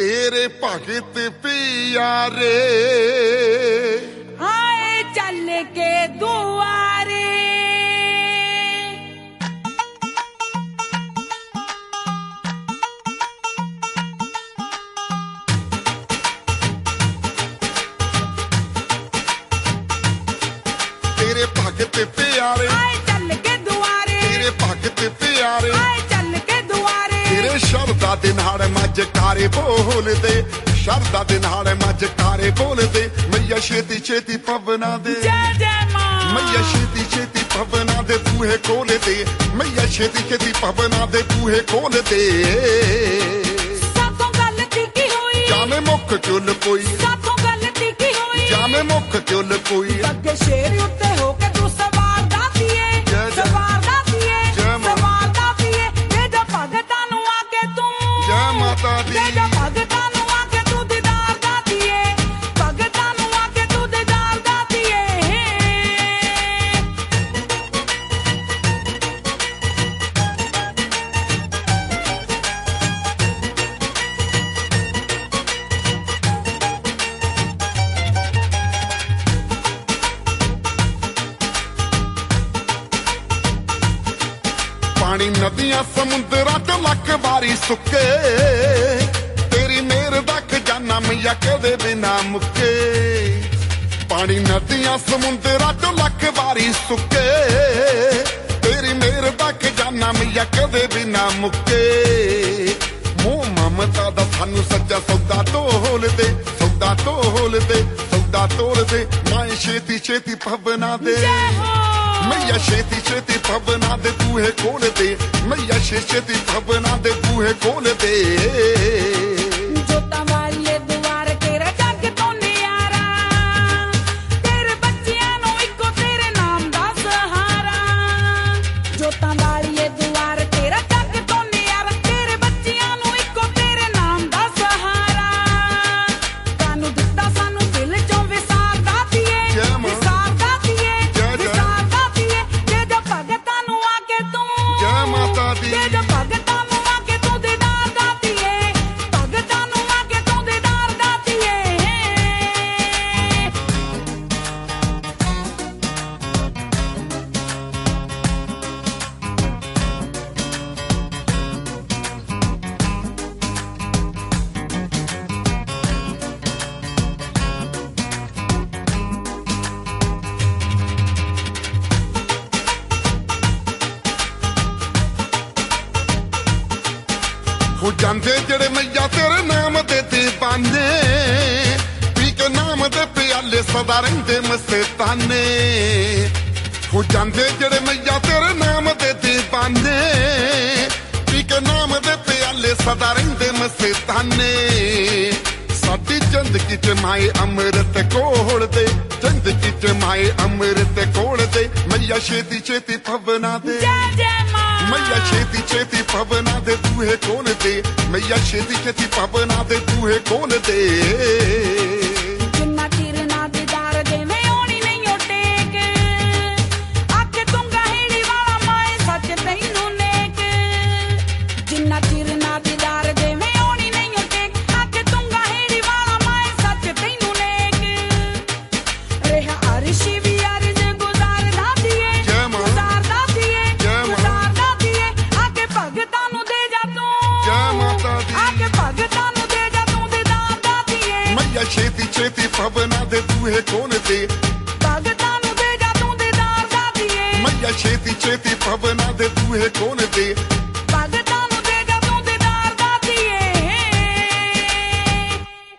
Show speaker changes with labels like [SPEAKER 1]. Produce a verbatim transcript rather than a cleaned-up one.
[SPEAKER 1] तेरे भगत प्यारे
[SPEAKER 2] आए चल के दुआरे।
[SPEAKER 1] तेरे भगत प्यारे
[SPEAKER 2] आए चल के दुआरे।
[SPEAKER 1] तेरे भगत प्यारे
[SPEAKER 2] आए चल के दुआरे।
[SPEAKER 1] तेरे शरदा दे नाल मजकारे बोलदे शरदा दे नाल मजकारे बोलदे मैया छेती छेती पवना दे
[SPEAKER 2] जय जय मां
[SPEAKER 1] मैया छेती छेती पवना दे बूहे खोल दे मैया छेती छेती पवना दे बूहे खोल दे।
[SPEAKER 2] साथों गलती की हुई
[SPEAKER 1] जाने मुख चुल कोई
[SPEAKER 2] साथों गलती की हुई
[SPEAKER 1] जाने मुख चुल कोई
[SPEAKER 2] अगे शेर उत्ते हो के तू सवार दातीए सवार दातीए सवार दातीए दे जा भगतां नूं आके तू
[SPEAKER 1] जय माता दी
[SPEAKER 2] दे जा भगतां नूं आके तू दीदार दातीए भगतां नूं आके तू दीदार दातीए।
[SPEAKER 1] पानी नदियां समुंदरां च लख वारी सुके तेरी मेहर दा खजाना मैया कदे बिना मुके। पानी नदियां समुंदरां च लख वारी सुके तेरी मेहर दा खजाना मैया कदे बिना मुके। मोह ममता दा सानू सच्चा सौदा तोल दे सौदा तोल दे सौदा तोल दे माए छेती छेती पवना दे मैया छेती छेती पवना दे बूहे खोल दे मैया छेती पवना दे बूहे खोल दे।
[SPEAKER 2] जोतां वाले दुआर तेरा जग तो नियारा तेरे बच्चियां नूं इक्को तेरे नाम दा सहारा। जोतां वाले दुआर तेरा जग तो नियारा तेरे बच्चियां नूं इक्को तेरे नाम दा सहारा। कानू दित्ता सानू दिल चों विसार दातीए विसार दातीए विसार दातीए दे जा भगतां नूं आके तू
[SPEAKER 1] जय माता दी
[SPEAKER 2] दे जा भगतां नूं आके तू दीदार दातीए भगतां नूं आके तू दीदार दातीए।
[SPEAKER 1] हो जांदे जड़े मैया तेरे नाम दे दीवाने पी के नाम दे प्याले सदा रहिंदे मस्ताने। हो जांदे जड़े मैया तेरे नाम दे दीवाने पी के नाम दे प्याले सदा रहिंदे मस्ताने। साडी जिंदगी च माए अमृत कोल दे जिंदगी च माए अमृत कोल दे मैया छेती छेती पवना दे
[SPEAKER 2] जय जय मां
[SPEAKER 1] मैया छेती छेती पवना दे बूहे खोल दे मैया छेती छेती पवना दे बूहे खोल दे।
[SPEAKER 2] जिन्ना चिर ना दीदार देवे ओनी नहीं टेक आके तुंगा हेड़ी वाला माए सच तैनू नेक। जिन्ना चिर ना दीदार देवे ओनी नहीं टेक आके तुंगा हेड़ी वाला माए सच तैनू नेक। रेहा अरशी भी अर्ज गुजार दातीए
[SPEAKER 1] जय मां
[SPEAKER 2] गुजार दातीए
[SPEAKER 1] जय मां
[SPEAKER 2] गुजार दातीए आके भगतां नूं दे जा तू
[SPEAKER 1] जय माता दी
[SPEAKER 2] आके भगतां नूं दे जा तू दीदार दातीए
[SPEAKER 1] मैया छेती छेती पवना दे बूहे खोल दे
[SPEAKER 2] भगतां नूं दे जा तू दीदार दातीए
[SPEAKER 1] मैया छेती छेती पवना दे बूहे खोल दे